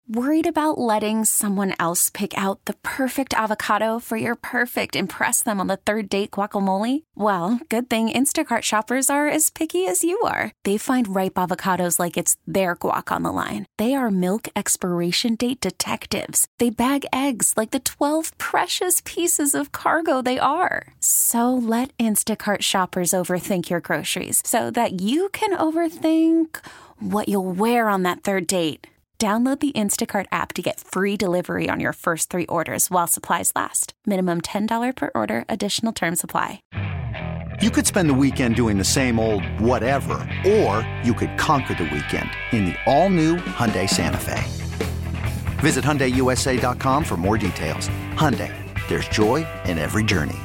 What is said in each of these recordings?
Worried about letting someone else pick out the perfect avocado for your perfect impress them on the third date guacamole? Well, good thing Instacart shoppers are as picky as you are. They find ripe avocados like it's their guac on the line. They are milk expiration date detectives. They bag eggs like the 12 precious pieces of cargo they are. So let Instacart shoppers overthink your groceries so that you can overthink what you'll wear on that third date. Download the Instacart app to get free delivery on your first 3 orders while supplies last. Minimum $10 per order. Additional terms apply. You could spend the weekend doing the same old whatever, or you could conquer the weekend in the all-new Hyundai Santa Fe. Visit HyundaiUSA.com for more details. Hyundai, there's joy in every journey.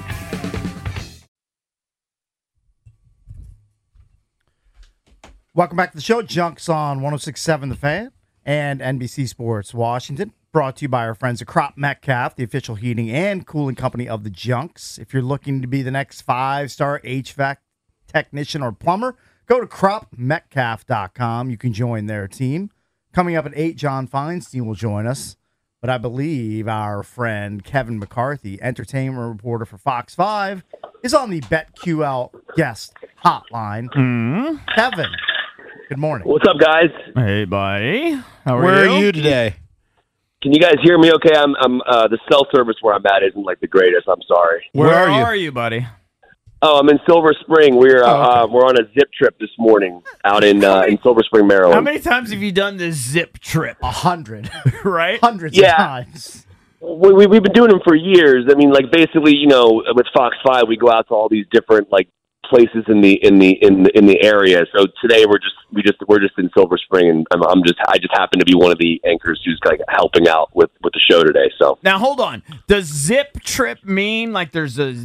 Welcome back to the show. Junks on 106.7 The Fan and NBC Sports Washington. Brought to you by our friends at Crop Metcalf, the official heating and cooling company of the Junks. If you're looking to be the next 5-star HVAC technician or plumber, go to cropmetcalf.com. You can join their team. Coming up at 8, John Feinstein will join us. But I believe our friend Kevin McCarthy, entertainment reporter for Fox 5, is on the BetQL guest hotline. Kevin, good morning. What's up, guys? Hey, buddy. Where are you today? Can you guys hear me okay? I'm the cell service where I'm at isn't like the greatest. I'm sorry. Where are you, buddy? Oh, I'm in Silver Spring. We're on a zip trip this morning out in Silver Spring, Maryland. How many times have you done this zip trip? 100. Right? Hundreds of times. We've been doing them for years. I mean, like basically, you know, with Fox 5, we go out to all these different like places in the area. So today we're just in Silver Spring, and I just happen to be one of the anchors who's like helping out with the show today. So now hold on. Does zip trip mean like there's a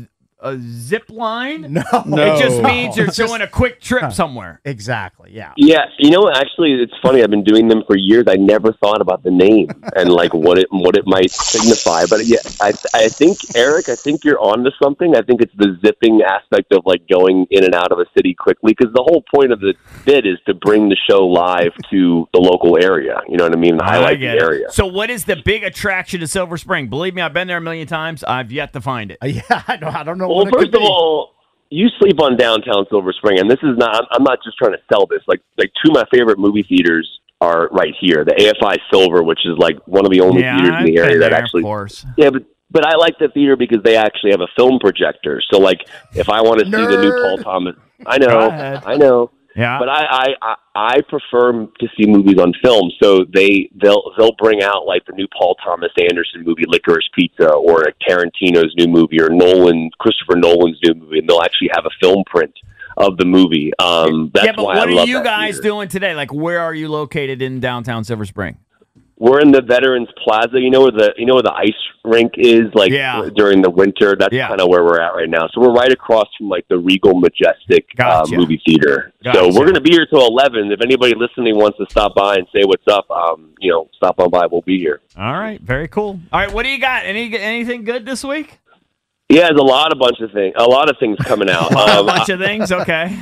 zip line? No. It just means you're doing a quick trip somewhere. Exactly, yeah. Yeah, you know, actually, it's funny. I've been doing them for years. I never thought about the name and like what it might signify. But yeah, I think Eric, I think you're onto something. I think it's the zipping aspect of like going in and out of a city quickly, because the whole point of the bit is to bring the show live to the local area. You know what I mean? Highlight the area. So, what is the big attraction to Silver Spring? Believe me, I've been there a million times. I've yet to find it. Yeah, I don't know. Well, first of all, you sleep on downtown Silver Spring, and this is not. I'm not just trying to sell this. Like two of my favorite movie theaters are right here. The AFI Silver, which is like one of the only theaters in the area that actually. Of course. Yeah, but I like the theater because they actually have a film projector. So like, if I want to see the new Paul Thomas, I know. Yeah. But I prefer to see movies on film, so they'll bring out like the new Paul Thomas Anderson movie, Licorice Pizza, or like Tarantino's new movie, or Christopher Nolan's new movie, and they'll actually have a film print of the movie. That's but why what I love are you guys theater. doing today? Like, where are you located in downtown Silver Spring? We're in the Veterans Plaza. You know where the ice rink is, like during the winter. That's kind of where we're at right now. So we're right across from like the Regal Majestic movie theater. So we're going to be here till 11. If anybody listening wants to stop by and say what's up, stop on by. We'll be here. All right, very cool. All right, what do you got? Anything good this week? Yeah, there's a lot of things coming out. A bunch of things. Okay.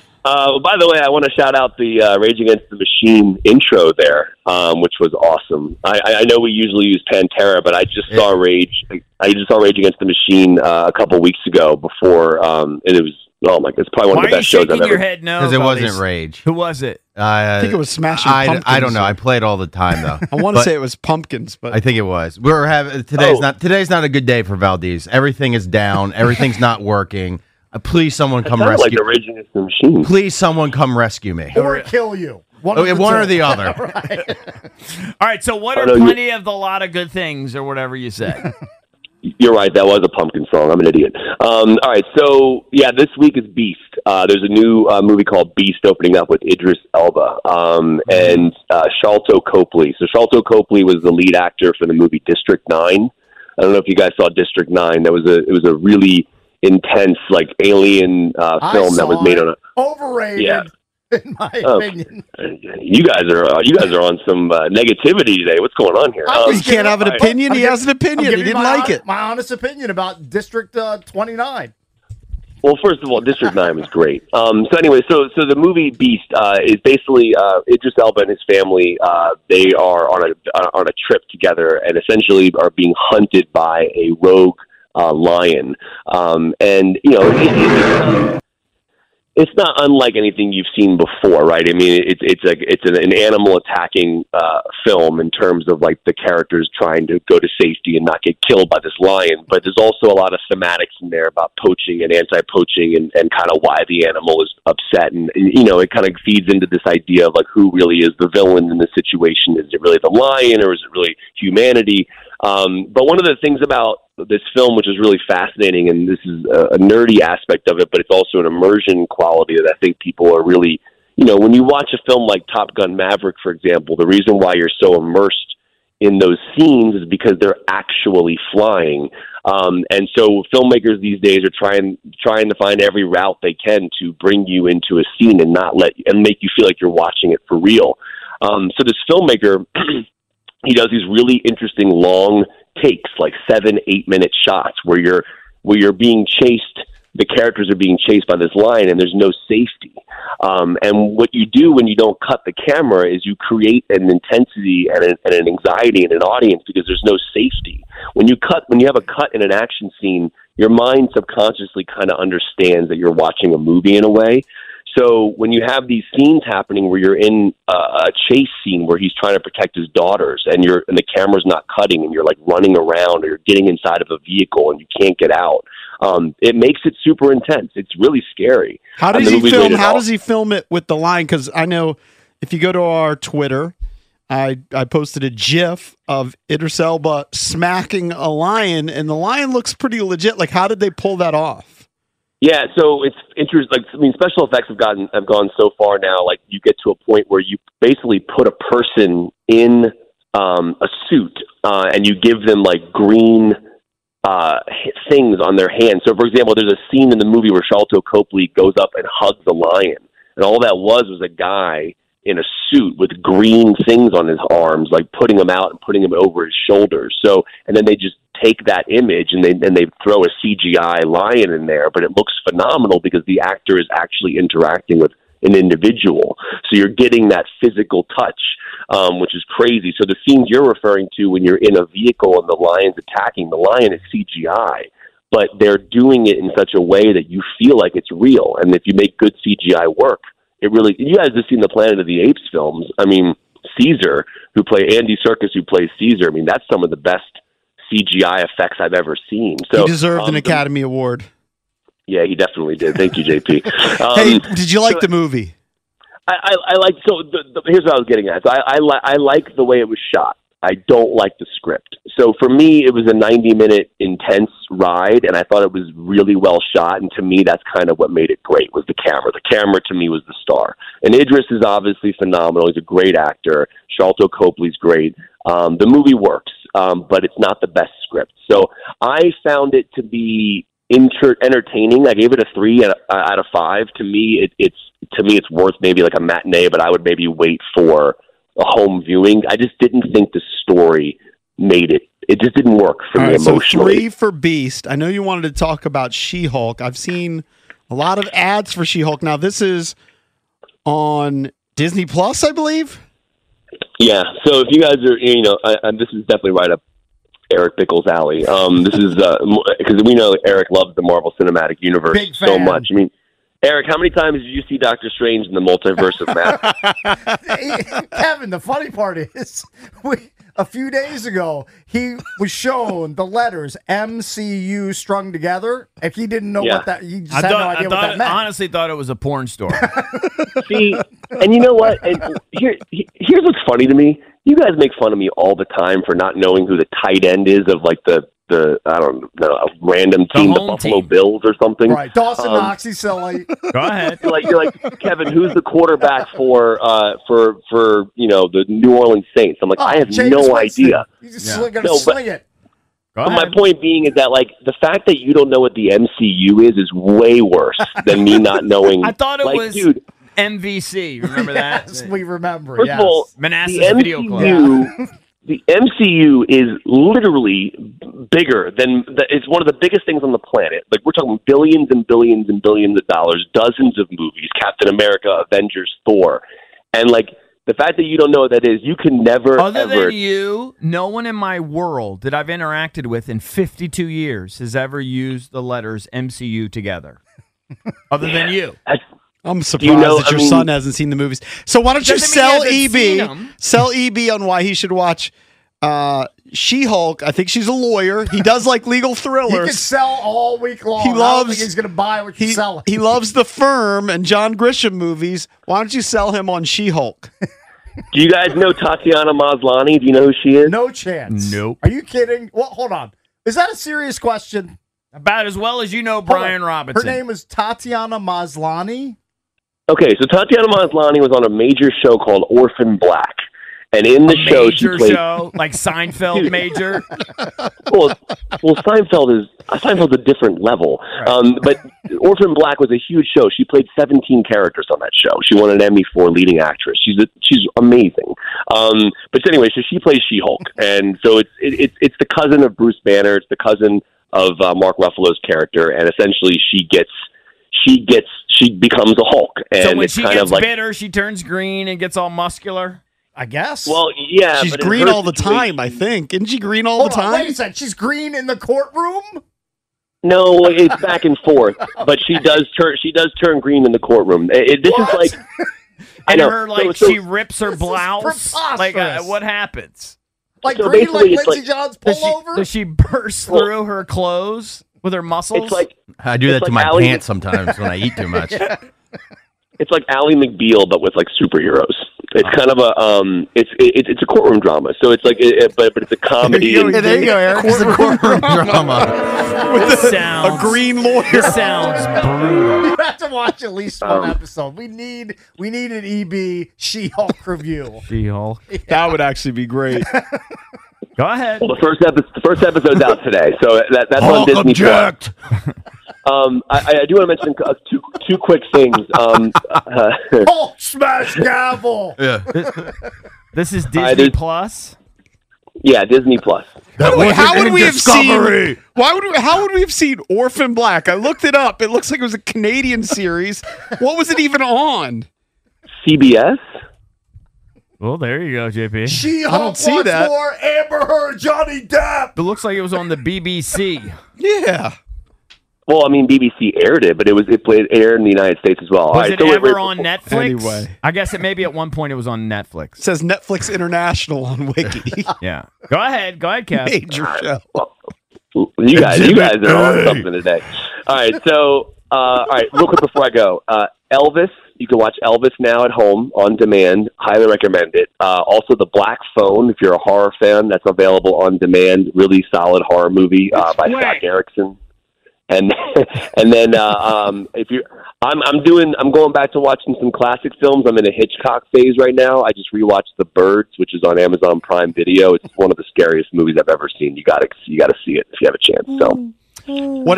By the way, I want to shout out the Rage Against the Machine intro there, which was awesome. I know we usually use Pantera, but I just saw Rage Against the Machine a couple weeks ago before, and it was it's probably one of the best shows I've ever. Your head no? Because it wasn't Rage. Who was it? I think it was Smashing Pumpkins. I don't know. I play it all the time though. I want to say it was Pumpkins, but I think it was. We're having today's not a good day for Valdez. Everything is down. Everything's not working. Please, someone come rescue. Like the Rage Against the Machine. Please, someone come rescue me. Or kill you. One or the other. Right. All right. So, what are plenty of the lot of good things, or whatever you said? You're right. That was a Pumpkin song. I'm an idiot. All right. So, yeah, this week is Beast. There's a new movie called Beast opening up with Idris Elba and Sharlto Copley. So, Sharlto Copley was the lead actor for the movie District 9. I don't know if you guys saw District 9. It was a really intense, like, alien film that was made on a overrated. Yeah. In my opinion, you guys are on some negativity today. What's going on here? He can't have an opinion. He has an opinion. He didn't like it. My honest opinion about District 29. Well, first of all, District 9 was great. So anyway, so the movie Beast is basically Idris Elba and his family. They are on a trip together and essentially are being hunted by a rogue lion. And you know, it's not unlike anything you've seen before, right? I mean, it's an animal attacking film in terms of like the characters trying to go to safety and not get killed by this lion. But there's also a lot of thematics in there about poaching and anti-poaching and kind of why the animal is upset. And you know, it kind of feeds into this idea of like who really is the villain in the situation. Is it really the lion or is it really humanity? But one of the things about this film, which is really fascinating, and this is a nerdy aspect of it, but it's also an immersion quality that I think people are really, you know, when you watch a film like Top Gun Maverick, for example, the reason why you're so immersed in those scenes is because they're actually flying. And so filmmakers these days are trying to find every route they can to bring you into a scene and make you feel like you're watching it for real. So this filmmaker, he does these really interesting long takes, like 7-8 minute shots where you're being chased. The characters are being chased by this lion and there's no safety. And what you do when you don't cut the camera is you create an intensity and an anxiety in an audience because there's no safety. When you have a cut in an action scene, your mind subconsciously kind of understands that you're watching a movie in a way. So when you have these scenes happening where you're in a chase scene where he's trying to protect his daughters and the camera's not cutting and you're like running around or you're getting inside of a vehicle and you can't get out, it makes it super intense. It's really scary. How does he film it with the lion? Because I know if you go to our Twitter, I posted a GIF of Idris Elba smacking a lion, and the lion looks pretty legit. Like, how did they pull that off? Yeah, so it's interesting. Like, I mean, special effects have gone so far now. Like, you get to a point where you basically put a person in a suit and you give them like green things on their hands. So, for example, there's a scene in the movie where Sharlto Copley goes up and hugs a lion, and all that was a guy in a suit with green things on his arms, like putting them out and putting them over his shoulders. So, and then they just take that image and they throw a CGI lion in there, but it looks phenomenal because the actor is actually interacting with an individual. So you're getting that physical touch, which is crazy. So the scenes you're referring to when you're in a vehicle and the lion's attacking, the lion is CGI, but they're doing it in such a way that you feel like it's real. And if you make good CGI work, you guys have seen the Planet of the Apes films. I mean, Caesar, Andy Serkis, who plays Caesar, I mean, that's some of the best CGI effects I've ever seen. So he deserved an Academy Award. Yeah, he definitely did. Thank you, JP. Hey, did you like the movie? I like. So here's what I was getting at. So I like the way it was shot. I don't like the script. So for me, it was a 90-minute intense ride, and I thought it was really well shot. And to me, that's kind of what made it great, was the camera. The camera, to me, was the star. And Idris is obviously phenomenal. He's a great actor. Sharlto Copley's great. The movie works, but it's not the best script. So I found it to be entertaining. I gave it a 3 out of 5. To me, it's worth maybe like a matinee, but I would maybe wait for a home viewing. I just didn't think the story made it. It just didn't work for me emotionally. So 3 for Beast. I know you wanted to talk about She-Hulk. I've seen a lot of ads for She-Hulk. Now, this is on Disney Plus, I believe? Yeah. So if you guys are, this is definitely right up Eric Bickle's alley. This is because we know Eric loves the Marvel Cinematic Universe so much. I mean, Eric, how many times did you see Doctor Strange in the Multiverse of Madness? Kevin, the funny part is, a few days ago, he was shown the letters MCU strung together. If he didn't know what that, he just had no idea what that meant. I honestly thought it was a porn store. See, and you know what? And here's what's funny to me. You guys make fun of me all the time for not knowing who the tight end is of like the I don't know, a random team, the Buffalo Bills or something. Right, Dawson Knox, he's silly. Go ahead. You're like Kevin, who's the quarterback for the New Orleans Saints? I'm like, I have no idea. He's just going to sling it. But my point being is that like the fact that you don't know what the MCU is way worse than me not knowing. I thought it was, dude, MVC. Remember that? Yes, we remember. First of all, Manassas the Video MCU, Club. the MCU is literally bigger than it's one of the biggest things on the planet. Like, we're talking billions and billions and billions of dollars, dozens of movies, Captain America, Avengers, Thor, and like the fact that you don't know what that is, you can never Other ever. than you, no one in my world that I've interacted with in 52 years has ever used the letters MCU together. Other than you. I'm surprised that your son hasn't seen the movies. So why don't you Doesn't mean sell he hasn't seen EB? 'em. Sell EB on why he should watch She-Hulk. I think she's a lawyer. He does like legal He thrillers. could sell all week long. He I don't loves- think he's going to buy what you're selling. He loves The Firm and John Grisham movies. Why don't you sell him on She-Hulk? Do you guys know Tatiana Maslany? Do you know who she is? No chance. Nope. Are you kidding? Well, hold on. Is that a serious question? About as well as you know Hold Brian on. Robinson. Her name is Tatiana Maslany. Okay, so Tatiana Maslany was on a major show called Orphan Black, and in the show she major played. show, like Seinfeld major. Well, Seinfeld's a different level. But Orphan Black was a huge show. She played 17 characters on that show. She won an Emmy for leading actress. She's amazing. But anyway, so she plays She-Hulk, and so it's the cousin of Bruce Banner. It's the cousin of Mark Ruffalo's character, and essentially she becomes a Hulk. And So when it's she kind gets of like, bitter, she turns green and gets all muscular. I guess. well, yeah, She's but in green her all the situation- time, I think. Isn't she green all hold the on, time? wait a second. She's green in the courtroom? No, it's back and forth, but she does turn green in the courtroom. This What? is like, I And know. her, like, So- she rips her This is blouse. Like, preposterous. what happens? Like So green like basically it's Lindsey like- John's Does pullover? she burst through her clothes with her muscles? it's like I do that It's to like my Ally- pants sometimes when I eat too much. it's like Ally McBeal, but with like superheroes. It's kind of a it's a courtroom drama. So it's like, but it's a comedy. There you and- go, There you go, Eric. It's a courtroom drama. this sounds, A green lawyer. This sounds brutal. You have to watch at least one episode. We need an EB She-Hulk review. She-Hulk. That would actually be great. Go ahead. Well, the first episode's out today, so that's on Hulk Disney+. object. I do want to mention two quick things. Hulk smash gavel. Yeah. This is there's- Disney Plus. Yeah, Disney+. Wait, how would we have seen? How would we have seen Orphan Black? I looked it up. It looks like it was a Canadian series. What was it even on? CBS. Well, there you go, JP. She-Hulk I don't see wants that. more Amber Heard, Johnny Depp. It looks like it was on the BBC. Yeah. Well, I mean, BBC aired it, but it aired in the United States as well. All Was right, it so wait, ever wait, on Netflix? Anyway. I guess it maybe at one point it was on Netflix. It says Netflix International on Wiki. Yeah. Go ahead, Kev. Major show. You guys are on something today. All right, so all right, real quick before I go, Elvis. You can watch Elvis now at home on demand. Highly recommend it. Also, The Black Phone. If you're a horror fan, that's available on demand. Really solid horror movie by Scott Derrickson. And then if you, I'm going back to watching some classic films. I'm in a Hitchcock phase right now. I just rewatched The Birds, which is on Amazon Prime Video. It's one of the scariest movies I've ever seen. You gotta see it if you have a chance. So. What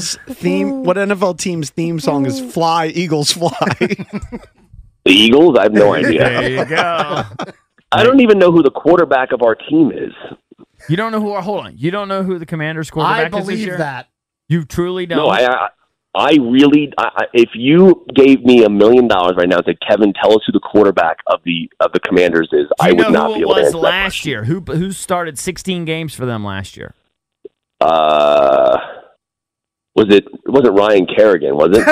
NFL team's theme song is "Fly Eagles Fly"? The Eagles? I have no idea. There you go. I don't even know who the quarterback of our team is. You don't know who? Hold on. You don't know who the Commander's I quarterback is this believe year? that. You truly don't. No, I really. If you gave me $1 million right now and said, "Kevin, tell us who the quarterback of the Commanders is," Do I you would know not who be it able to was answer that last question. year? Who started 16 games for them last year? It wasn't Ryan Kerrigan, was it?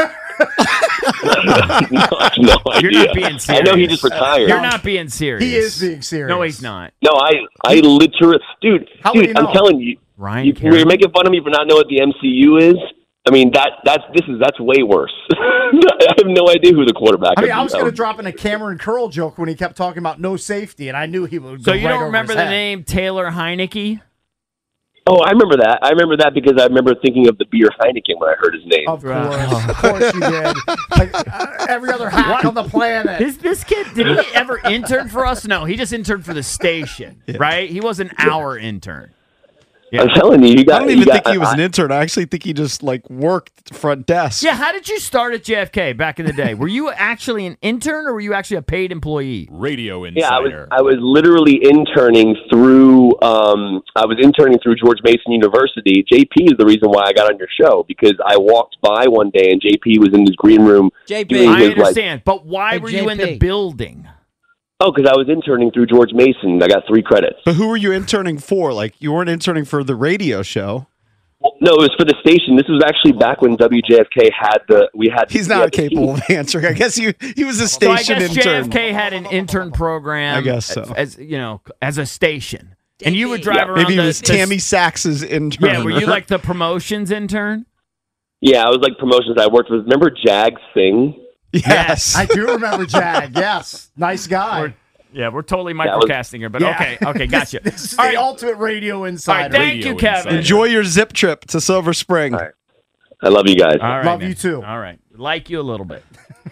No idea. You're not being serious. I know he just retired. You're not being serious. He is being serious. No, he's not. No, I literally, dude. How would you I'm know? telling you, Ryan you're Kerrigan. making fun of me for not knowing what the MCU is. I mean, that's way worse. I have no idea who the quarterback I mean, is. I was going to drop in a Cameron Curl joke when he kept talking about no safety, and I knew he would. So go you right don't over remember his the head. name Taylor Heineke? Oh, I remember that. I remember that because I remember thinking of the beer Heineken when I heard his name. Of course you did. Like every other hack on the planet. This kid, did he ever intern for us? No, he just interned for the station, right? He was an hour intern. Yeah. I'm telling you, I don't even think he was an intern. I actually think he just like worked front desk. Yeah, how did you start at JFK back in the day? Were you actually an intern or were you actually a paid employee? Radio insider. I was literally interning through. I was interning through George Mason University. JP is the reason why I got on your show, because I walked by one day and JP was in his green room. JP, I understand, but why Hey, were you in the JP. building? Oh, because I was interning through George Mason. I got 3 credits. But who were you interning for? Like, you weren't interning for the radio show. No, it was for the station. This was actually back when WJFK had He's not capable of answering. I guess he was a So I station guess intern. JFK had an intern program. I guess so. As as a station, and you would drive around. Maybe he the- was the- Tammy Sachs's intern. Yeah, were you like the promotions intern? Yeah, I was like promotions. I worked with. Remember Jag Singh? Yes. I do remember Jag. Yes, nice guy. We're totally was- microcasting here, but Yeah. okay, gotcha. This is All the right. ultimate radio All right, insider. thank you, Kevin. Enjoy your zip trip to Silver Spring. All right. I love you guys. All right, Love man. you too. All right, like you a little bit.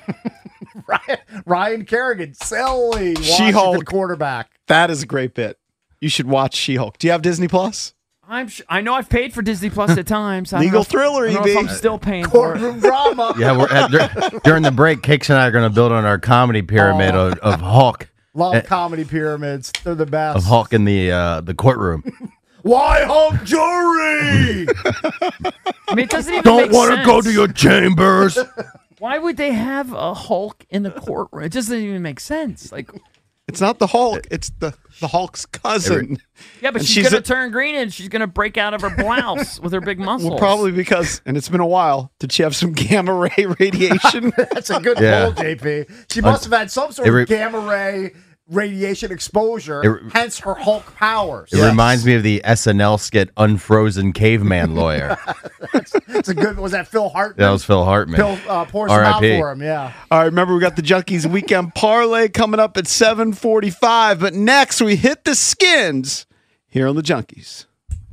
Ryan Kerrigan, silly She-Hulk. Washington quarterback. That is a great bit. You should watch She-Hulk. Do you have Disney Plus? I know I've paid for Disney Plus at times. I don't Legal know if- thriller, I don't know if EB. I'm still paying for it. Courtroom drama. Yeah, during the break, Cakes and I are going to build on our comedy pyramid of Hulk, Love comedy pyramids. They're the best. of Hulk in the courtroom. Why Hulk jury? I mean, it doesn't even make sense. chambers. Why would they have a Hulk in the courtroom? It doesn't even make sense. Like, It's not the Hulk. It's the Hulk's cousin. yeah, but And she's she's gonna a- turn green and she's gonna break out of her blouse with her big muscles. Well, probably because, and it's been a while, did she have some gamma ray radiation? That's a good Yeah. pull, JP. She must have had some sort of gamma ray radiation exposure, hence her Hulk powers. It reminds me of the SNL skit "Unfrozen Caveman Lawyer." It's a good. Was that Phil Hartman? That was Phil Hartman. Phil pours some out R.I.P. for him. Yeah. All right, remember we got the Junkies Weekend Parlay coming up at 7:45, but next we hit the Skins here on the Junkies.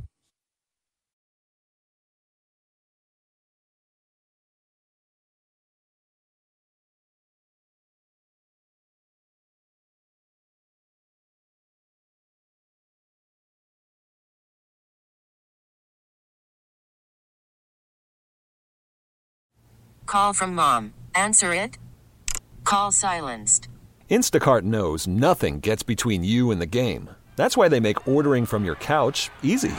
Call from mom. Answer it. Call silenced. Instacart knows nothing gets between you and the game. That's why they make ordering from your couch easy.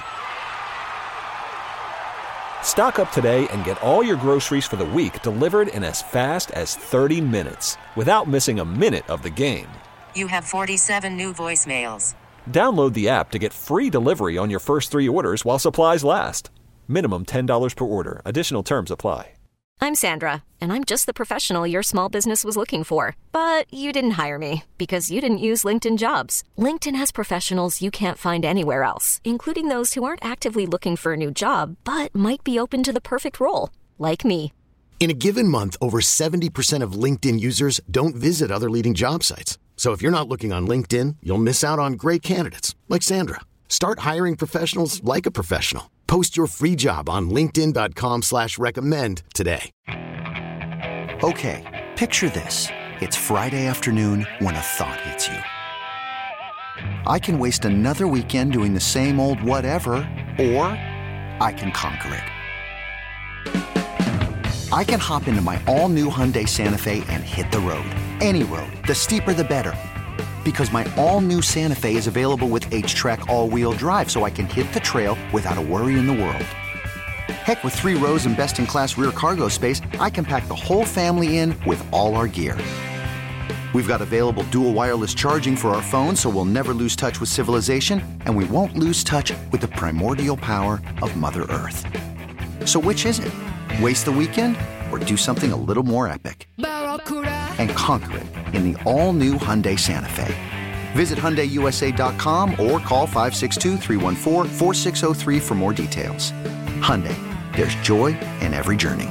Stock up today and get all your groceries for the week delivered in as fast as 30 minutes without missing a minute of the game. You have 47 new voicemails. Download the app to get free delivery on your first 3 orders while supplies last. Minimum $10 per order. Additional terms apply. I'm Sandra, and I'm just the professional your small business was looking for. But you didn't hire me because you didn't use LinkedIn Jobs. LinkedIn has professionals you can't find anywhere else, including those who aren't actively looking for a new job, but might be open to the perfect role, like me. In a given month, over 70% of LinkedIn users don't visit other leading job sites. So if you're not looking on LinkedIn, you'll miss out on great candidates like Sandra. Start hiring professionals like a professional. Post your free job on linkedin.com/recommend today. Okay, picture this. It's Friday afternoon when a thought hits you. I can waste another weekend doing the same old whatever, or I can conquer it. I can hop into my all-new Hyundai Santa Fe and hit the road. Any road. The steeper the better. Because my all-new Santa Fe is available with H-Track all-wheel drive, so I can hit the trail without a worry in the world. Heck, with 3 rows and best-in-class rear cargo space, I can pack the whole family in with all our gear. We've got available dual wireless charging for our phones, so we'll never lose touch with civilization, and we won't lose touch with the primordial power of Mother Earth. So which is it? Waste the weekend or do something a little more epic? And conquer it in the all-new Hyundai Santa Fe. Visit HyundaiUSA.com or call 562-314-4603 for more details. Hyundai, there's joy in every journey.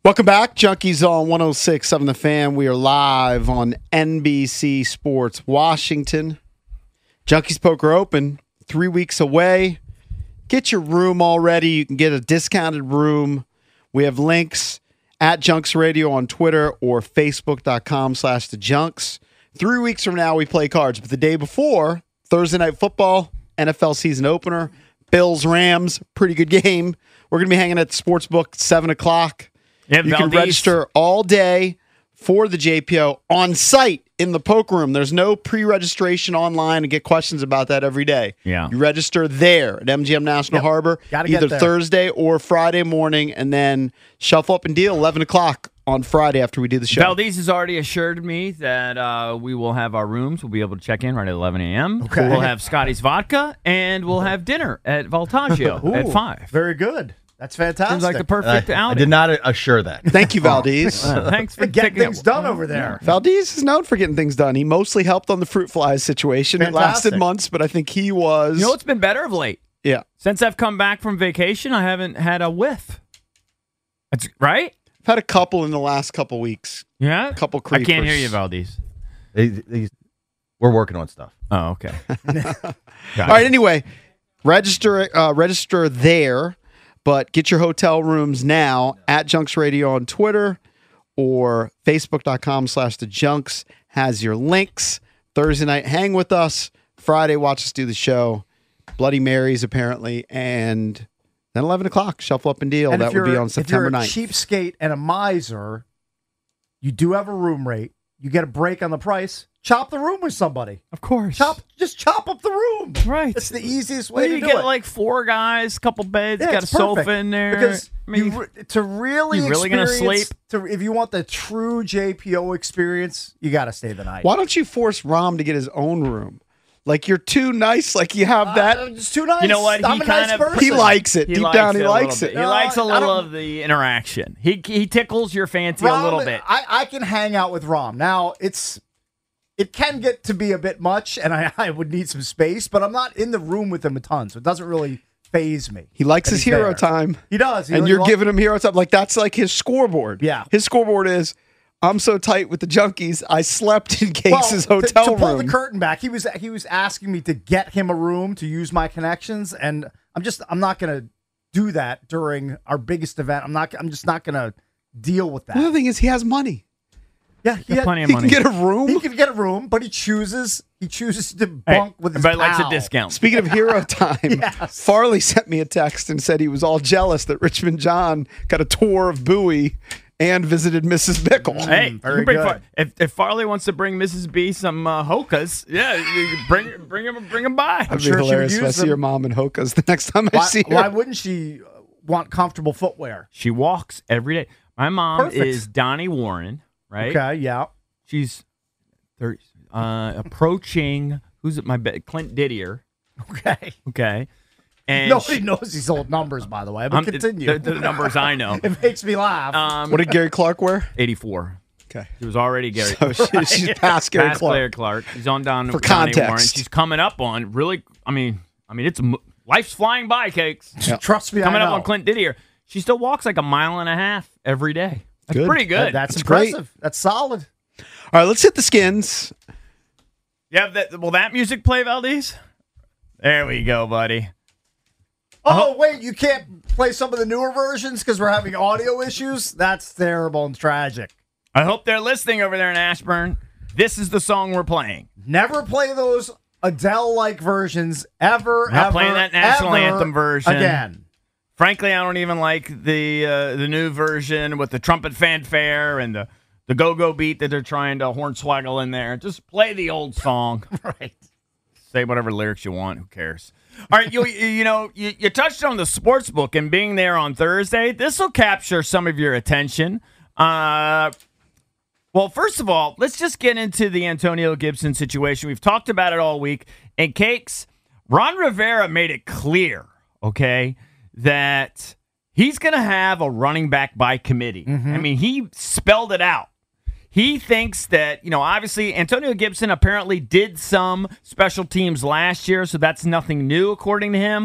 Welcome back, Junkies on 106.7 The Fan. We are live on NBC Sports Washington. Junkies Poker Open, 3 weeks away. Get your room already. You can get a discounted room. We have links at Junks Radio on Twitter or Facebook.com/thejunks. 3 weeks from now, we play cards. But the day before, Thursday Night Football, NFL season opener, Bills-Rams, pretty good game. We're going to be hanging at the Sportsbook 7 o'clock. Yeah, you can register all day for the JPO on site in the poker room. There's no pre-registration online and get questions about that every day. Yeah. You register there at MGM National Harbor either Thursday or Friday morning, and then shuffle up and deal 11 o'clock on Friday after we do the show. Valdez has already assured me that we will have our rooms. We'll be able to check in right at 11 a.m. Okay. We'll have Scotty's Vodka, and we'll have dinner at Voltaggio at 5. Very good. That's fantastic. Seems like the perfect I outing. did not assure that. Thank you, Valdez. Thanks for Getting taking things done over there. Valdez is known for getting things done. He mostly helped on the fruit flies situation. It Fantastic. lasted months, but I think he was... You know what's been better of late? Yeah. Since I've come back from vacation, I haven't had a whiff. That's right? I've had a couple in the last couple weeks. Yeah? A couple I creepers. can't hear you, Valdez. We're working on stuff. Oh, okay. All right, anyway, register there, but get your hotel rooms now at Junks Radio on Twitter or Facebook.com/thejunks has your links. Thursday night, hang with us. Friday, watch us do the show. Bloody Marys, apparently, and then 11 o'clock, shuffle up and deal. And that would be on September if you're 9th. a cheapskate and a miser, you do have a room rate. You get a break on the price. Chop the room with somebody. Of course. Just chop up the room. Right. It's the easiest way to you do get it. like 4 guys, couple beds, Yeah, got a it's perfect. sofa in there. Because I mean, to really you really gonna experience- sleep? if you want the true JPO experience, you got to stay the night. Why don't you force Rom to get his own room? Like, you're too nice. Like, you have that. It's too nice. You know what? I'm a nice person. He likes it. Deep down, he likes it. He likes a little of the interaction. He tickles your fancy a little bit. I can hang out with Rom. Now, it can get to be a bit much, and I would need some space, but I'm not in the room with him a ton, so it doesn't really phase me. He likes that his he's hero there. time. He does. And you're giving him hero time. Like, that's like his scoreboard. Yeah. His scoreboard is, I'm so tight with the Junkies, I slept in Case's hotel to pull room. the curtain back, he was asking me to get him a room to use my connections, and I'm not going to do that during our biggest event. I'm just not going to deal with that. The other thing is, he has money. Yeah, he plenty of He money. can get a room. He can get a room, but he chooses to bunk with his Everybody likes a pal. discount. Speaking of hero time, Yes. Farley sent me a text and said he was all jealous that Richmond John got a tour of Bowie and visited Mrs. Bickle. Hey, very you bring good. if Farley wants to bring Mrs. B some hokas, yeah, you bring him by. That'd be sure she would hilarious if I use see them. your mom in Hoka's the next time I see her. Why wouldn't she want comfortable footwear? She walks every day. My mom Perfect. is Donnie Warren, right? Okay, yeah. She's approaching. Who's at my bed? Clint Didier. Okay. Okay. And Nobody knows these old numbers, by the way, but continue. The numbers I know. It makes me laugh. What did Gary Clark wear? 84. Okay. She was already Gary. So she's past Gary Past Clark. Claire Clark. She's on down For Donnie context. Warren. She's coming up on really. I mean, it's life's flying by, Cakes. Trust me, Coming I up know. on Clint Didier. She still walks like a mile and a half every day. That's Good. pretty good. That's great. impressive. That's solid. All right, let's hit the skins. Yeah, will that music play, Valdez? There we go, buddy. Oh, wait, you can't play some of the newer versions because we're having audio issues? That's terrible and tragic. I hope they're listening over there in Ashburn. This is the song we're playing. Never play those Adele-like versions ever, Not ever, playing that national ever anthem version. again. Frankly, I don't even like the new version with the trumpet fanfare and the go-go beat that they're trying to hornswaggle in there. Just play the old song. Right. Say whatever lyrics you want. Who cares? All right, you touched on the sports book and being there on Thursday. This will capture some of your attention. Well, first of all, let's just get into the Antonio Gibson situation. We've talked about it all week. And Cakes, Ron Rivera made it clear, okay, that he's going to have a running back by committee. I mean, he spelled it out. He thinks that, obviously Antonio Gibson apparently did some special teams last year, so that's nothing new according to him.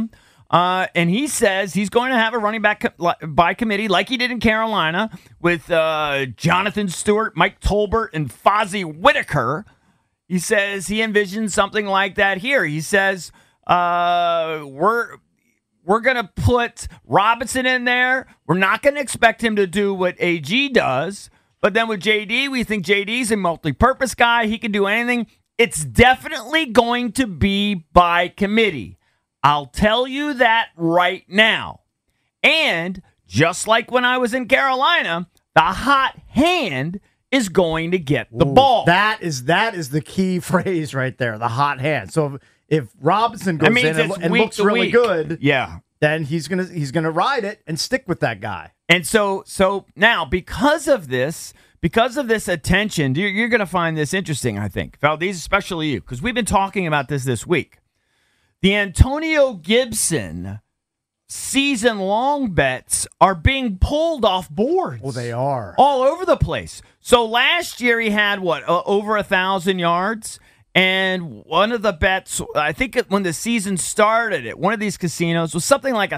And he says he's going to have a running back by committee like he did in Carolina with Jonathan Stewart, Mike Tolbert, and Fozzie Whitaker. He says he envisions something like that here. He says we're going to put Robinson in there. We're not going to expect him to do what AG does. But then with JD, we think JD's a multi-purpose guy. He can do anything. It's definitely going to be by committee. I'll tell you that right now. And just like when I was in Carolina, the hot hand is going to get the ball. That is the key phrase right there, the hot hand. So if Robinson goes in and looks really good, then he's gonna ride it and stick with that guy. And so now because of this attention, you're going to find this interesting, I think. Valdez, especially you, because we've been talking about this week. The Antonio Gibson season-long bets are being pulled off boards. Oh, they are. All over the place. So last year he had, over 1,000 yards? And one of the bets, I think when the season started at one of these casinos, was something like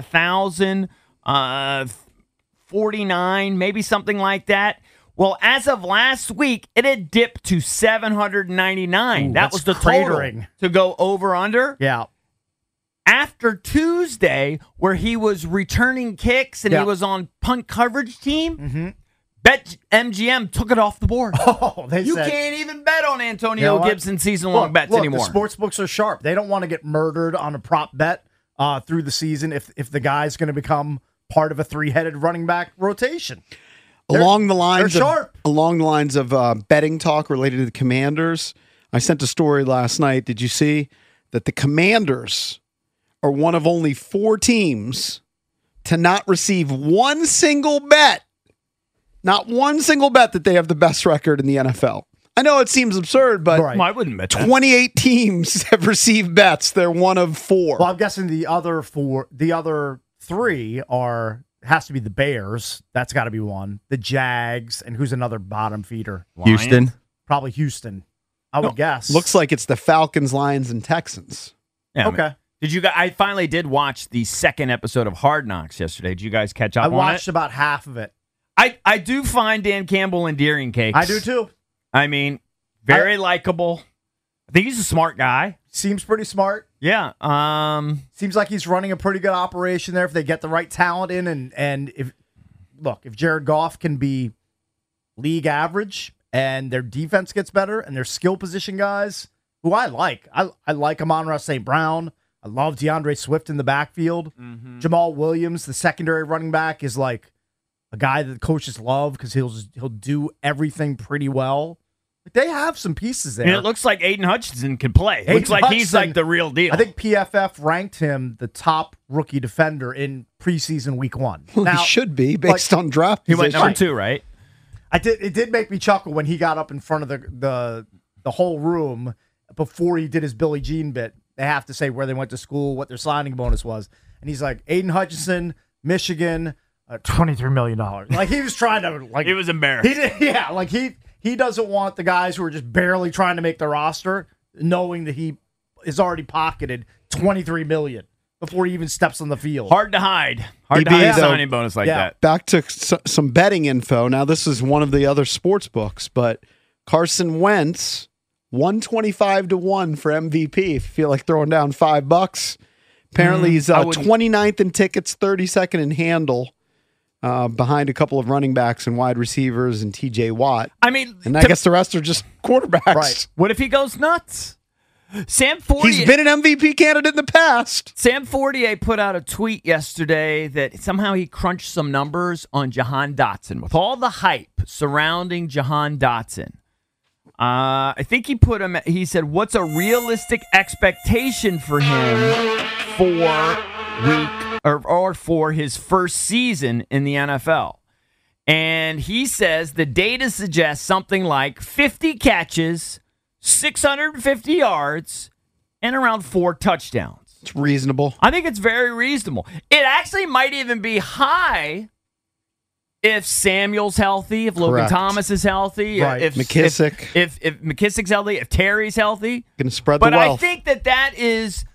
1,049, maybe something like that. Well, as of last week, it had dipped to 799. That was the total to go over-under. Yeah. After Tuesday, where he was returning kicks and he was on punt coverage team, BetMGM took it off the board. Oh, you can't even bet on Antonio Gibson season-long bets anymore. The sports books are sharp. They don't want to get murdered on a prop bet through the season if the guy's going to become part of a three-headed running back rotation. Along the lines of betting talk related to the Commanders, I sent a story last night. Did you see that the Commanders are one of only 4 teams to not receive one single bet? Not one single bet that they have the best record in the NFL. I know it seems absurd, but I wouldn't bet that. 28 teams have received bets. They're one of 4. Well, I'm guessing the other 3 has to be the Bears. That's got to be one. The Jags, and who's another bottom feeder? Houston. Probably Houston, I would guess. Looks like it's the Falcons, Lions, and Texans. Yeah, okay. Did you guys? I finally did watch the second episode of Hard Knocks yesterday. Did you guys catch up on it? I watched about half of it. I do find Dan Campbell endearing, Cakes. I do too. I mean, very likable. I think he's a smart guy. Seems pretty smart. Yeah. Seems like he's running a pretty good operation there if they get the right talent in. And if Jared Goff can be league average and their defense gets better and their skill position guys, who I like. I like Amon-Ra St. Brown. I love DeAndre Swift in the backfield. Mm-hmm. Jamal Williams, the secondary running back, is like a guy that the coaches love because he'll do everything pretty well. They have some pieces there. And it looks like Aiden Hutchinson can play. It looks like he's like the real deal. I think PFF ranked him the top rookie defender in preseason week 1. Well, he should be based on draft He position. went number 2, right? It did make me chuckle when he got up in front of the whole room before he did his Billie Jean bit. They have to say where they went to school, what their signing bonus was. And he's like, Aiden Hutchinson, Michigan, $23 million. Like, he was trying to, like, he was embarrassed. He doesn't want the guys who are just barely trying to make the roster knowing that he is already pocketed $23 million before he even steps on the field. Hard to hide. Hard to hide a signing bonus like that. Back to some betting info. Now, this is one of the other sports books, but Carson Wentz, 125-1 for MVP. If you feel like throwing down $5, apparently he's 29th in tickets, 32nd in handle. Behind a couple of running backs and wide receivers and TJ Watt. I mean, and I guess the rest are just quarterbacks. Right. What if he goes nuts? Sam Fortier. He's been an MVP candidate in the past. Sam Fortier put out a tweet yesterday that somehow he crunched some numbers on Jahan Dotson. With all the hype surrounding Jahan Dotson, I think he said, what's a realistic expectation for him for his first season in the NFL? And he says the data suggests something like 50 catches, 650 yards, and around 4 touchdowns. It's reasonable. I think it's very reasonable. It actually might even be high if Samuel's healthy, if Logan Thomas is healthy, if McKissick. If McKissick's healthy, if Terry's healthy. Going to spread the wealth. But I think that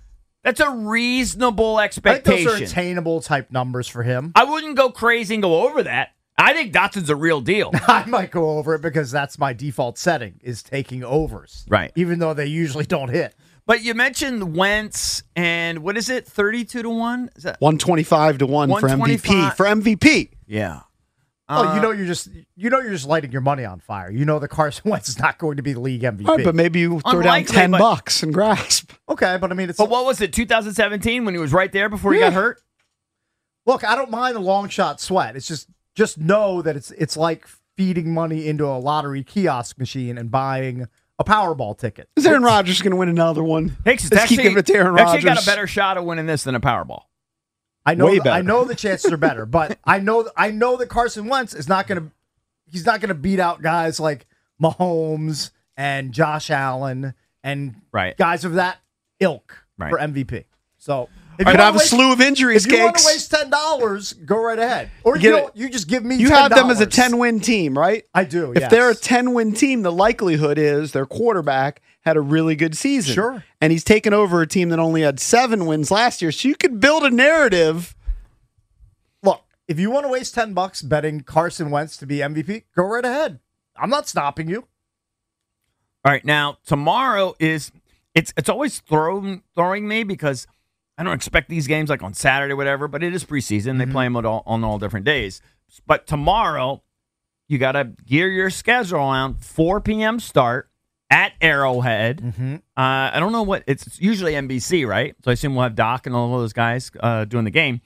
That's a reasonable I think expectation. those are attainable type numbers for him. I wouldn't go crazy and go over that. I think Dotson's a real deal. I might go over it because that's my default setting is taking overs. Right. Even though they usually don't hit. But you mentioned Wentz and what is it? 32-1? Is that 125 to 1 for MVP. For MVP. Yeah. Oh, you're just lighting your money on fire. You know that Carson Wentz is not going to be the league MVP. All right, but maybe you throw Unlikely, down but- $10 and grasp. Okay, but I mean, it's. But what was it? 2017 when he was right there before he got hurt. Look, I don't mind the long shot sweat. It's just know that it's like feeding money into a lottery kiosk machine and buying a Powerball ticket. Is Aaron Rodgers going to win another one? Hicks Let's keep giving it to Aaron actually Rodgers. got a better shot of winning this than a Powerball. I know. Way better. I know the chances are better, but I know that Carson Wentz is not going to. He's not going to beat out guys like Mahomes and Josh Allen and guys of that ilk for MVP. So if I you could have a waste, slew of injuries, if you want Cakes. to waste $10, go right ahead. Or you just give me. You $10. have them as a 10-win team, right? I do. If they're a 10-win team, the likelihood is their quarterback had a really good season. Sure. And he's taken over a team that only had 7 wins last year. So you could build a narrative. Look, if you want to waste $10 betting Carson Wentz to be MVP, go right ahead. I'm not stopping you. All right, now tomorrow is it's always throwing me because I don't expect these games like on Saturday or whatever, but it is preseason. They play them on all different days. But tomorrow, you got to gear your schedule around 4 p.m. start at Arrowhead. I don't know what it's usually NBC, right? So I assume we'll have Doc and all those guys doing the game.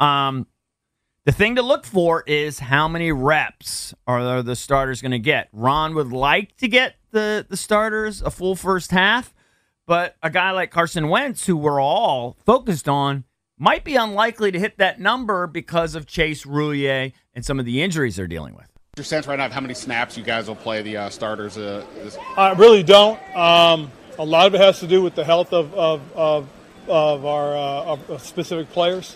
The thing to look for is how many reps are the starters going to get. Ron would like to get the starters a full first half, but a guy like Carson Wentz, who we're all focused on, might be unlikely to hit that number because of Chase Roulier and some of the injuries they're dealing with. Your sense right now of how many snaps you guys will play the starters? I really don't. A lot of it has to do with the health of our specific players.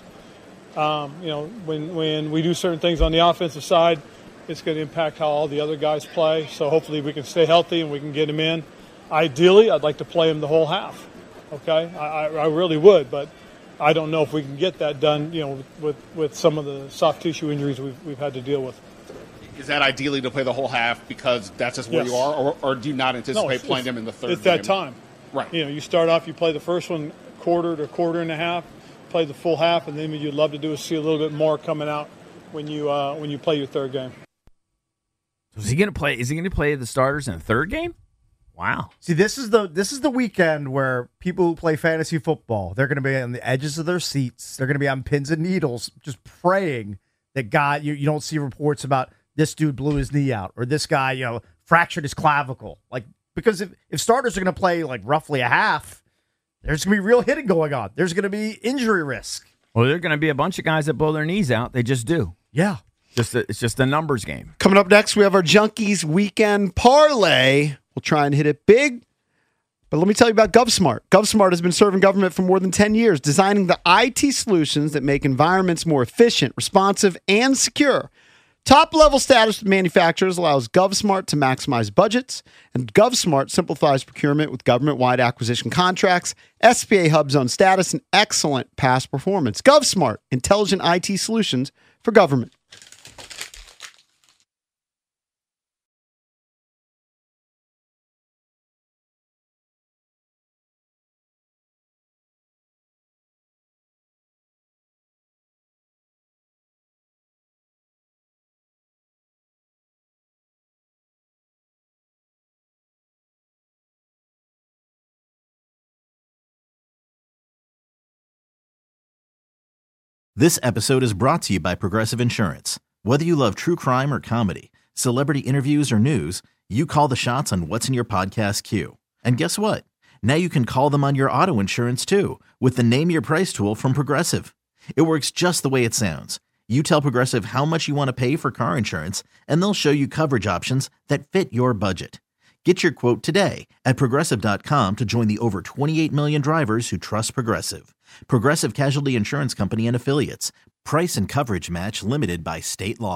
When we do certain things on the offensive side, it's going to impact how all the other guys play. So hopefully we can stay healthy and we can get them in. Ideally, I'd like to play them the whole half. Okay, I really would, but I don't know if we can get that done. With some of the soft tissue injuries we've had to deal with. Is that ideally to play the whole half because that's just where you are, or do you not anticipate playing them in the third? It's that time, right? You start off, you play the first one quarter to quarter and a half. Play the full half, and then what you'd love to do is see a little bit more coming out when you play your third game. Is he going to play the starters in the third game? Wow. See, this is the weekend where people who play fantasy football, they're going to be on the edges of their seats. They're going to be on pins and needles, just praying that you don't see reports about this dude blew his knee out or this guy fractured his clavicle. Because if starters are going to play like roughly a half, there's going to be real hitting going on. There's going to be injury risk. Well, there are going to be a bunch of guys that blow their knees out. They just do. Yeah. It's just a numbers game. Coming up next, we have our Junkies Weekend Parlay. We'll try and hit it big. But let me tell you about GovSmart. GovSmart has been serving government for more than 10 years, designing the IT solutions that make environments more efficient, responsive, and secure. Top-level status with manufacturers allows GovSmart to maximize budgets, and GovSmart simplifies procurement with government-wide acquisition contracts, SBA Hub Zone status, and excellent past performance. GovSmart, intelligent IT solutions for government. This episode is brought to you by Progressive Insurance. Whether you love true crime or comedy, celebrity interviews or news, you call the shots on what's in your podcast queue. And guess what? Now you can call them on your auto insurance too with the Name Your Price tool from Progressive. It works just the way it sounds. You tell Progressive how much you want to pay for car insurance, and they'll show you coverage options that fit your budget. Get your quote today at Progressive.com to join the over 28 million drivers who trust Progressive. Progressive Casualty Insurance Company and Affiliates. Price and coverage match limited by state law.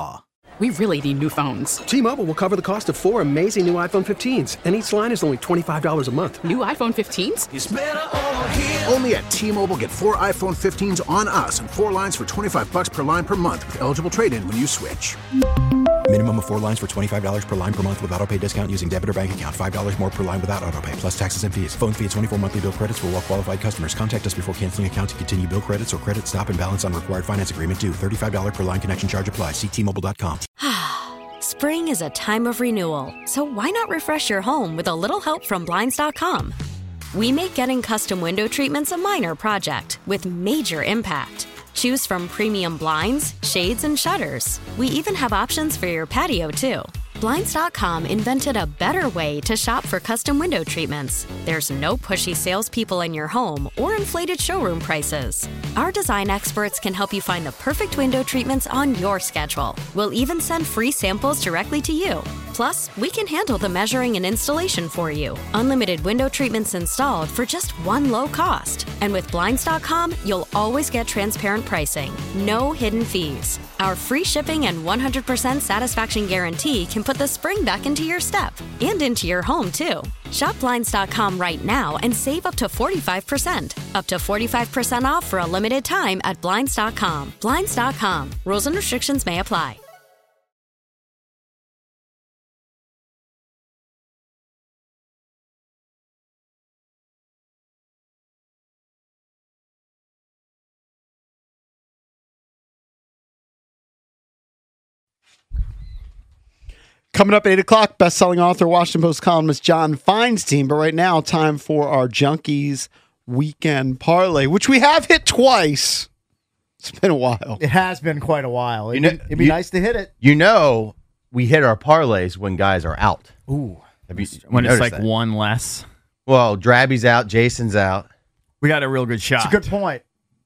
We really need new phones. T-Mobile will cover the cost of 4 amazing new iPhone 15s, and each line is only $25 a month. New iPhone 15s? It's better over here. Only at T-Mobile, get 4 iPhone 15s on us and 4 lines for $25 per line per month with eligible trade-in when you switch. Minimum of 4 lines for $25 per line per month with autopay discount using debit or bank account. $5 more per line without autopay, plus taxes and fees. Phone fee at 24 monthly bill credits for well-qualified customers. Contact us before canceling account to continue bill credits or credit stop and balance on required finance agreement due. $35 per line connection charge applies. See T-Mobile.com. Spring is a time of renewal, so why not refresh your home with a little help from Blinds.com? We make getting custom window treatments a minor project with major impact. Choose from premium blinds, shades, and shutters. We even have options for your patio, too. Blinds.com invented a better way to shop for custom window treatments. There's no pushy salespeople in your home or inflated showroom prices. Our design experts can help you find the perfect window treatments on your schedule. We'll even send free samples directly to you. Plus, we can handle the measuring and installation for you. Unlimited window treatments installed for just one low cost. And with Blinds.com, you'll always get transparent pricing. No hidden fees. Our free shipping and 100% satisfaction guarantee can put the spring back into your step and into your home, too. Shop Blinds.com right now and save up to 45%. Up to 45% off for a limited time at Blinds.com. Blinds.com. Rules and restrictions may apply. Coming up 8 o'clock, best-selling author, Washington Post columnist John Feinstein. But right now, time for our Junkies Weekend Parlay, which we have hit twice. It's been a while. It has been quite a while. It'd be nice to hit it. You know, we hit our parlays when guys are out. Ooh. When it's like one less. Well, Drabby's out, Jason's out. We got a real good shot. It's a good point.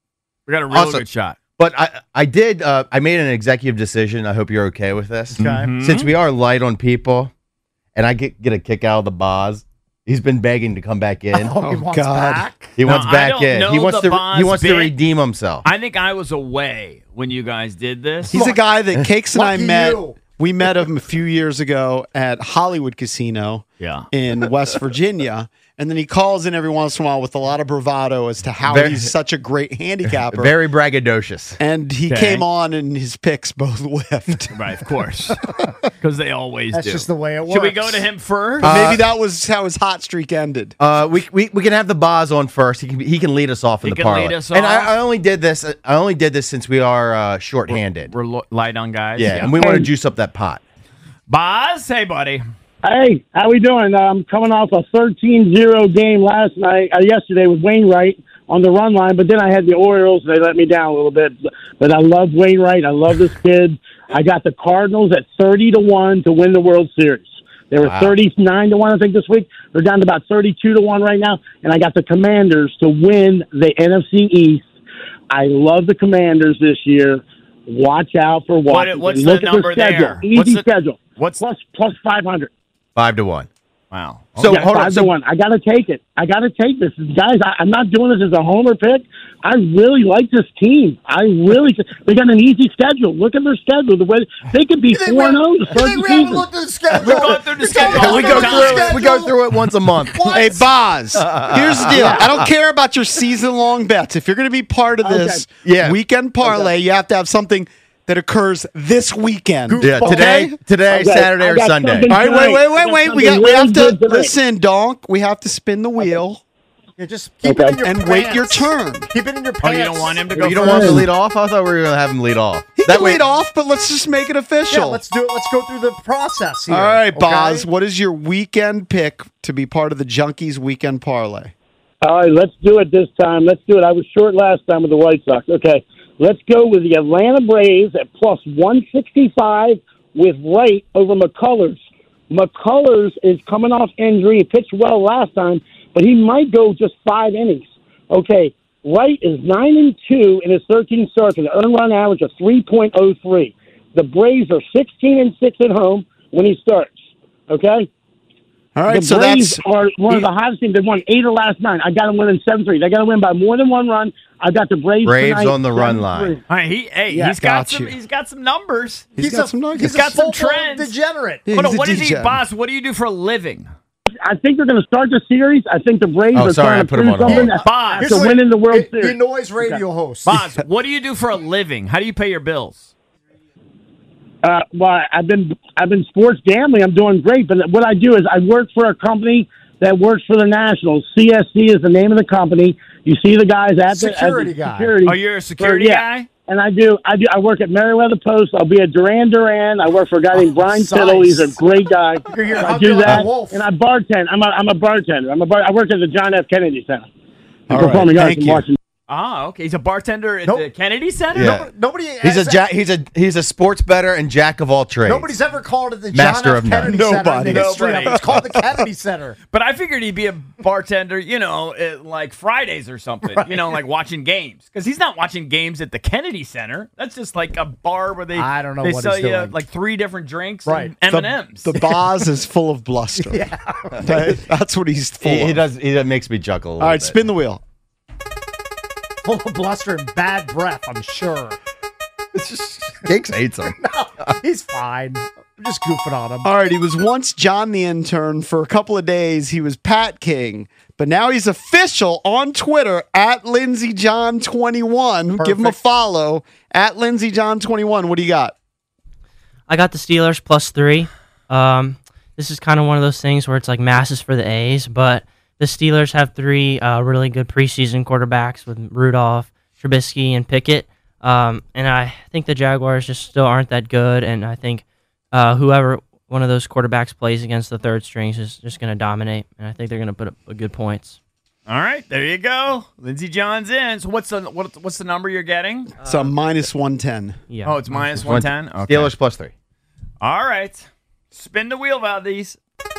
We got a real good shot. But I made an executive decision. I hope you're okay with this. Okay. Mm-hmm. Since we are light on people, and I get a kick out of the Boz, he's been begging to come back in. Oh, he wants back? He wants back in. He wants to bit. redeem himself. I think I was away when you guys did this. He's a guy that Cakes and I Lucky met. you. We met him a few years ago at Hollywood Casino in West Virginia. And then he calls in every once in a while with a lot of bravado as to how he's such a great handicapper. Very braggadocious. And he came on and his picks both whiffed. Right, of course. Because they always That's do. just the way it works. Should we go to him first? Maybe that was how his hot streak ended. We can have the Boz on first. He can lead us off in the parlay. Lead us and off? I only did this. since we are shorthanded. We're light on guys. Yeah, and we want to juice up that pot. Boz, hey buddy. Hey, how we doing? I'm coming off a 13-0 game yesterday with Wainwright on the run line, but then I had the Orioles. They let me down a little bit. But I love Wainwright. I love this kid. I got the Cardinals at 30-1 to win the World Series. They were 39-1, I think, this week. They're down to about 32-1 right now. And I got the Commanders to win the NFC East. I love the Commanders this year. Watch out for Washington. What's Look the at number their schedule. there? Easy schedule. What's plus 500. 5-1. Wow. So yeah, hold on. 5-1. I got to take it. I got to take this, guys. I'm not doing this as a homer pick. I really like this team. They got an easy schedule. Look at their schedule. The way they could be 4-0 to start the season. Looked at the schedule. We're going through the schedule. We go through it once a month. Hey, Boz, here's the deal. I don't care about your season-long bets. If you're going to be part of this weekend parlay, you have to have something that occurs this weekend. Yeah, today, Saturday or Sunday. All right, wait. We have to listen, Donk. We have to spin the wheel. Yeah, just keep it in your and pants. wait your turn. Keep it in your pants. Oh, you don't want him to go You don't want him to lead off? I thought we were going to have him lead off. He can lead off, but let's just make it official. Yeah, let's do it. Let's go through the process here. All right, okay? Boz, what is your weekend pick to be part of the Junkies Weekend Parlay? All right, let's do it this time. Let's do it. I was short last time with the White Sox. Okay, let's go with the Atlanta Braves at plus 165 with Wright over McCullers. McCullers is coming off injury. He pitched well last time, but he might go just 5 innings. Okay, Wright is 9-2 in his 13 starts with an earned run average of 3.03. The Braves are 16-6 at home when he starts. Okay, All right, the so Braves that's are one of the hottest teams. They won 8 of the last 9. I got them winning 7-3. They got to win by more than one run. I got the Braves tonight, on the run 7-3. line. All right, he's got some numbers. He's got some nuggets. He's got some full-blown trends. degenerate. Yeah, Hold on, he's a what is he, degen. boss? What do you do for a living? I think they're going to start the series. I think the Braves are sorry, I trying to put 'em prove on hold. something Boz. after winning the World Series. Your noise radio host. Boz, what do you do for a living? How do you pay your bills? Well, I've been sports gambling. I'm doing great, but what I do is I work for a company that works for the Nationals. CSC is the name of the company. You see the guys at Security the guy. security. Oh, you're a security guy? And I work at Merriweather Post. I'll be at Duran. I work for a guy named Brian Tittle. He's a great guy. You're here I do that, Wolf. and I bartend. I'm a bartender. I work at the John F. Kennedy Center. All right, Performing arts thank in you. Washington. Ah, okay. He's a bartender at Nope. the Kennedy Center? Yeah. Nobody. He's a sports bettor and jack of all trades. Nobody's ever called it the Master John F. of none. Kennedy Center in Nobody. the history of it. Nobody. It's called the Kennedy Center. But I figured he'd be a bartender, at like Fridays or something, like watching games. Because he's not watching games at the Kennedy Center. That's just like a bar where they know they what sell he's you doing. like 3 different drinks Right. and M&M's. The Boz is full of bluster. That's what he's full He of. does. He makes me chuckle. A All little right, bit. spin the wheel. Full of bluster and bad breath, I'm sure. Cakes hates him. He's fine. I'm just goofing on him. All right, he was once John the Intern. For a couple of days, he was Pat King. But now he's official on Twitter at LindseyJohn21. Give him a Perfect. follow at LindseyJohn21. What do you got? I got the Steelers +3. This is kind of one of those things where it's like masses for the A's, but the Steelers have 3 really good preseason quarterbacks with Rudolph, Trubisky, and Pickett. And I think the Jaguars just still aren't that good, and I think whoever one of those quarterbacks plays against the third strings is just going to dominate, and I think they're going to put up good points. All right, there you go. Lindsey John's in. So what's the number you're getting? It's a -110. Yeah. Oh, it's minus 110? Okay. Steelers +3. All right. Spin the wheel, Valdez.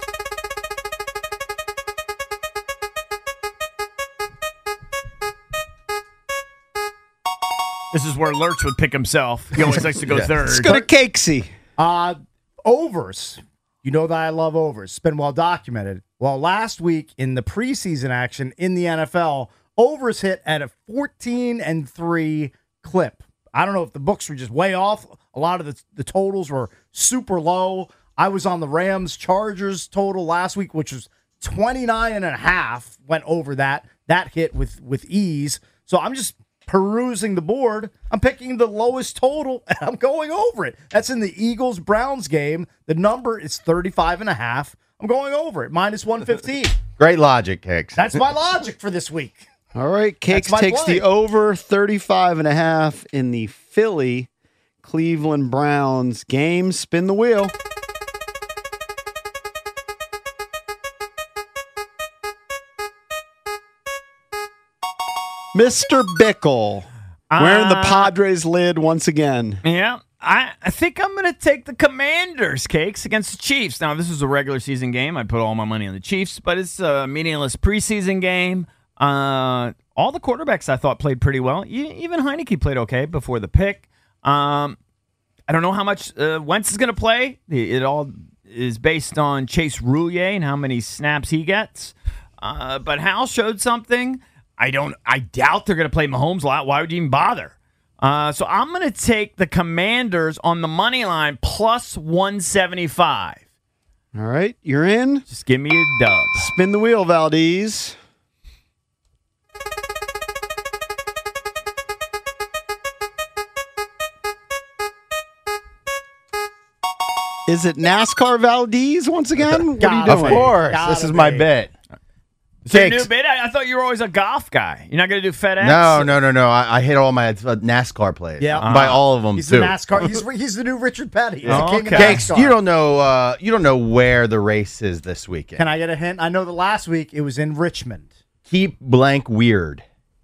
This is where Lurch would pick himself. He always likes to go third. Let's go to Cakesy. Overs. You know that I love overs. It's been well documented. Well, last week in the preseason action in the NFL, overs hit at a 14-3 clip. I don't know if the books were just way off. A lot of the totals were super low. I was on the Rams-Chargers total last week, which was 29.5. Went over that. That hit with ease. So I'm just perusing the board. I'm picking the lowest total, and I'm going over it. That's in the Eagles-Browns game. The number is 35.5. I'm going over it, -115. Great logic, Cakes. That's my logic for this week. All right, Cakes That's my takes play. the over 35.5 in the Philly Cleveland Browns game. Spin the wheel. Mr. Bickle wearing the Padres lid once again. Yeah. I think I'm going to take the Commanders, Cakes, against the Chiefs. Now, this is a regular season game. I put all my money on the Chiefs, but it's a meaningless preseason game. All the quarterbacks I thought played pretty well. Even Heineke played okay before the pick. I don't know how much Wentz is going to play. It all is based on Chase Roulier and how many snaps he gets. But Hal showed something. I doubt they're going to play Mahomes a lot. Why would you even bother? So I'm going to take the Commanders on the money line +175. All right, you're in. Just give me a dub. Spin the wheel, Valdez. Is it NASCAR Valdez once again? What are you doing? Of course. This is my bet. Is that a Cakes. new bit? I thought you were always a golf guy. You're not going to do FedEx? No. I hit all my NASCAR plays. Yeah. By all of them He's too. the NASCAR. He's the new Richard Petty. He's the king of Cakes, NASCAR. you don't know. You don't know where the race is this weekend. Can I get a hint? I know that last week it was in Richmond. Keep blank weird.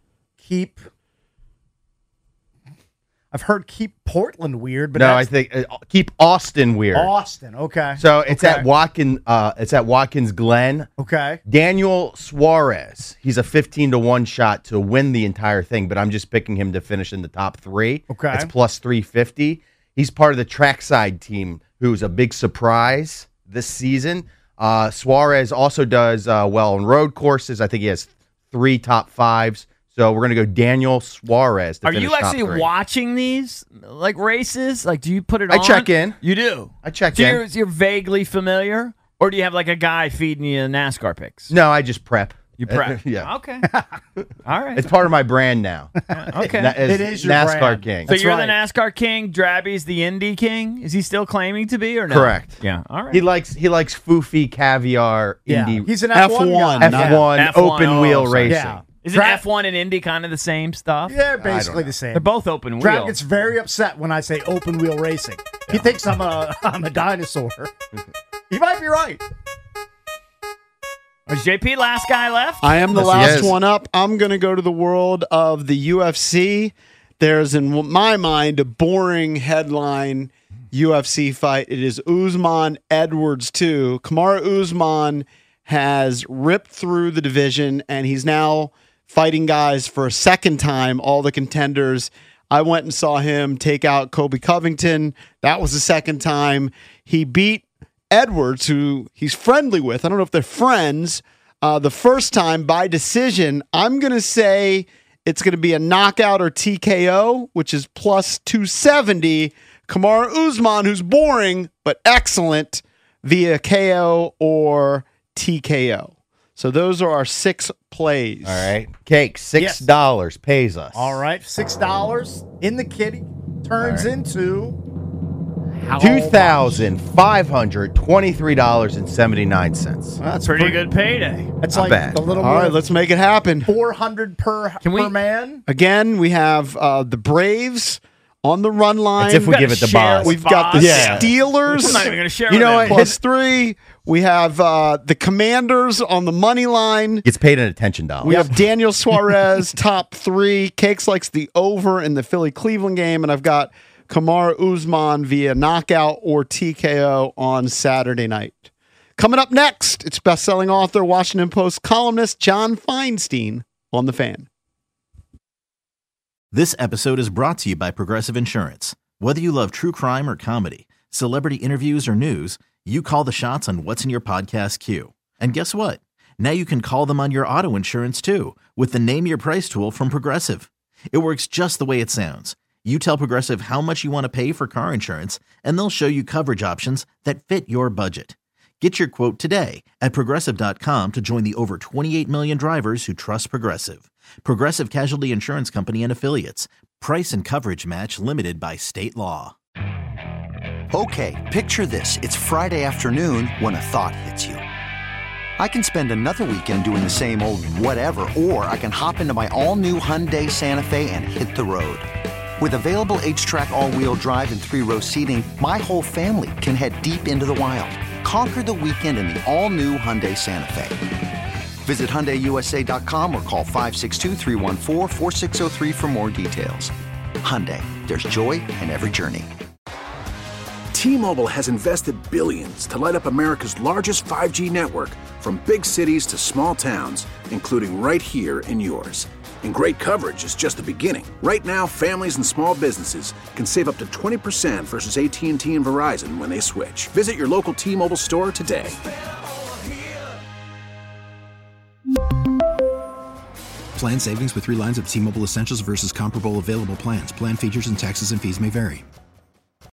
I've heard keep Portland weird, but No, I that's think keep Austin weird. Austin. Okay. So it's Okay. at Watkins. It's at Watkins Glen. Okay. Daniel Suarez. He's a 15-1 shot to win the entire thing, but I'm just picking him to finish in the top 3. Okay. It's +350. He's part of the trackside team, who's a big surprise this season. Suarez also does well on road courses. I think he has 3 top 5s. So we're going to go Daniel Suarez. Are you actually watching these races? Like, do you put it on? I check in. You do? I check in. You're vaguely familiar? Or do you have a guy feeding you NASCAR picks? No, I just prep. You prep? Yeah. Okay. All right. It's part of my brand now. Okay. It is your NASCAR brand. King. So you're the NASCAR king, Drabby's the Indy king? Is he still claiming to be or no? Correct. Yeah. All right. He likes foofy caviar Indy. He's an F1 guy. F1 open wheel racing. Yeah. Isn't F1 and Indy kind of the same stuff? Yeah, basically the same. They're both open wheel. Trav gets very upset when I say open wheel racing. He thinks I'm a dinosaur. He might be right. Is JP last guy left? I am the last one up. I'm going to go to the world of the UFC. There's, in my mind, a boring headline UFC fight. It is Usman Edwards 2. Kamaru Usman has ripped through the division, and he's now fighting guys for a second time, all the contenders. I went and saw him take out Kobe Covington. That was the second time. He beat Edwards, who he's friendly with. I don't know if they're friends. The first time by decision. I'm going to say it's going to be a knockout or TKO, which is plus 270. Kamaru Usman, who's boring but excellent, via KO or TKO. So those are our 6 plays. All right. Cake, $6 pays us. All right. $6 in the kitty turns into $2,523.79. That's pretty good payday. That's Not like bad. the little All right, let's make it happen. $400 per man. Again, we have the Braves on the run line. As if we give it the boss. We've got the Steelers. I'm not even going to share You know what? Plus 3. We have the Commanders on the money line. Gets paid an attention dollar. We have Daniel Suarez, top 3. Cakes likes the over in the Philly-Cleveland game. And I've got Kamaru Usman via knockout or TKO on Saturday night. Coming up next, it's best-selling author, Washington Post columnist John Feinstein on The Fan. This episode is brought to you by Progressive Insurance. Whether you love true crime or comedy, celebrity interviews or news, you call the shots on what's in your podcast queue. And guess what? Now you can call them on your auto insurance too with the Name Your Price tool from Progressive. It works just the way it sounds. You tell Progressive how much you want to pay for car insurance, and they'll show you coverage options that fit your budget. Get your quote today at Progressive.com to join the over 28 million drivers who trust Progressive. Progressive Casualty Insurance Company and Affiliates. Price and coverage match limited by state law. Okay, picture this. It's Friday afternoon when a thought hits you. I can spend another weekend doing the same old whatever, or I can hop into my all-new Hyundai Santa Fe and hit the road. With available H-Track all-wheel drive and 3-row seating, my whole family can head deep into the wild. Conquer the weekend in the all-new Hyundai Santa Fe. Visit HyundaiUSA.com or call 562-314-4603 for more details. Hyundai, there's joy in every journey. T-Mobile has invested billions to light up America's largest 5G network, from big cities to small towns, including right here in yours. And great coverage is just the beginning. Right now, families and small businesses can save up to 20% versus AT&T and Verizon when they switch. Visit your local T-Mobile store today. Plan savings with 3 lines of T-Mobile Essentials versus comparable available plans. Plan features and taxes and fees may vary.